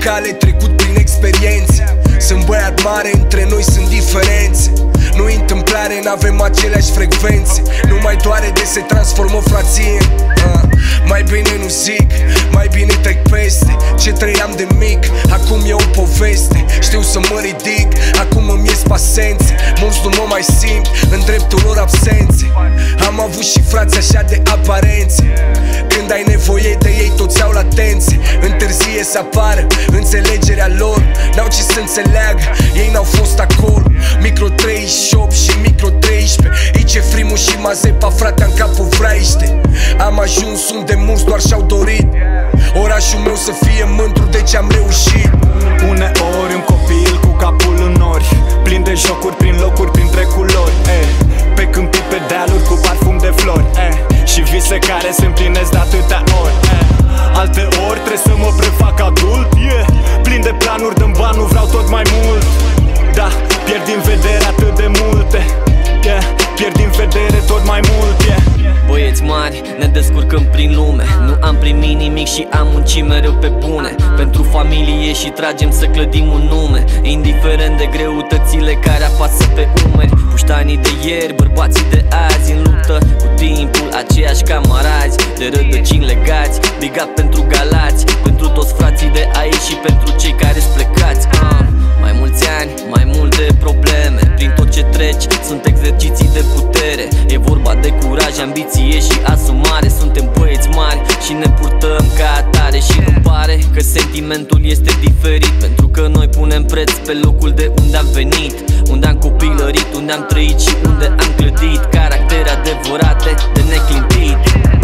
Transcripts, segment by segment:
cale, trecut prin experiențe. Sunt băiat mare, între noi sunt diferențe. Nu-i întâmplare, n-avem aceleași frecvențe. Nu mai doare de se transformă frație. Mai bine nu zic, mai bine trec peste ce trăiam de mic, acum e o poveste. Știu să mă ridic, acum îmi ies pasențe. Mulți nu mă mai simt în dreptul lor absențe. Am avut și frați așa de aparențe. Când ai nevoie de ei, toți au latențe. Întârzie să apară înțelegerea lor. N-au ce să înțeleagă, ei n-au fost acolo. Micro 38 și micro 13. Aici e frimul și Mazepa, frate, în capul vraiște. Am ajuns unde mulți doar și-au dorit. Orașul meu să fie mândru de ce am reușit. Uneori un copil cu capul în nori, plin de jocuri prin locuri, printre culori, pe câmpii, pe dealuri cu parfum de flori, și vise care se împlinesc de atâtea ori, Alte ori trebuie să mă prefac adult, plin de planuri, dăm bani, nu vreau tot mai mult. Da, pierd din vedere atât de multe, pierd din vedere tot mai mult, Băieți mari, ne descurcăm prin lume. Nu am primit nimic și am muncit mereu pe bune. Pentru familie și tragem să clădim un nume, indiferent de greutățile care apasă pe umeri. Puștanii de ieri, bărbații de azi, în luptă cu timpul, aceiași camarazi de rădăcini legați. Big up pentru Galați, pentru toți frații de aici și pentru cei care-s plecați. Mai mulți ani, mai multe probleme. Prin tot ce treci, sunt exerciții de putere. E vorba de curaj, ambiție și asumare. Suntem băieți mari și ne purtăm ca atare. Și nu pare că sentimentul este diferit, pentru că noi punem preț pe locul de unde am venit, unde am copilărit, unde am trăit și unde am clădit caractere adevărate de neclintit.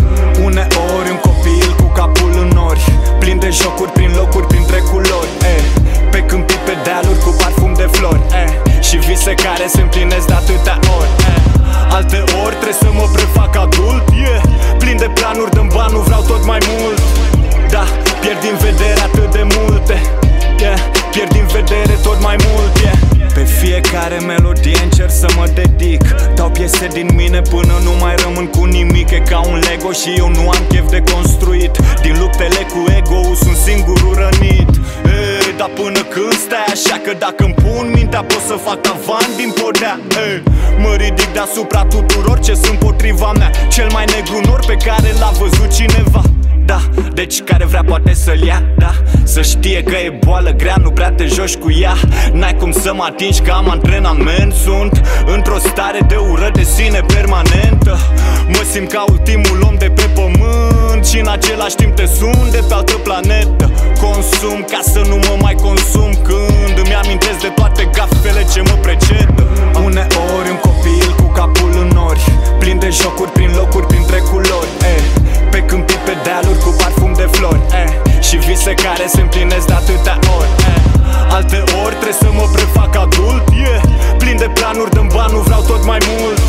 Uneori un copil cu capul în nori, plin de jocuri prin locuri, printre culori, pe câmpii, pe dealuri cu parfum de flori, și vise care se împlinesc de atâtea ori, Alte ori trebuie să mă prefac adult, plin de planuri, dăm bani, nu vreau tot mai mult. Da, pierd din vedere atât de multe, pierd din vedere tot mai mult, Pe fiecare melodie încerc să mă dedic. Dau piese din mine până nu mai rămân cu nimic. E ca un Lego și eu nu am chef de construit. Din luptele cu ego-ul sunt singurul rănit. Dar până când stai așa, că dacă îmi pun mintea pot să fac tavan din podea. Mă ridic deasupra tuturor ce sunt potriva mea. Cel mai negru nor pe care l-a văzut cineva. Da, deci care vrea poate să-l ia, da. Să știe că e boală grea, nu prea te joci cu ea. N-ai cum să mă atingi că am antrenament. Sunt într-o stare de ură de sine permanentă. Mă simt ca ultimul om de pe pământ și în același timp te sun de pe altă planetă. Consum ca să nu mă mai consum când îmi amintesc de toate gafele ce mă precedă. Uneori un copil cu capul în nori, plin de jocuri prin locuri, printre culori, pe câmpii, pe dealuri cu parfum de flori, și vise care se împlinesc de atâtea ori, Alte ori trebuie să mă prefac adult, plin de planuri, dăm bani, nu vreau tot mai mult.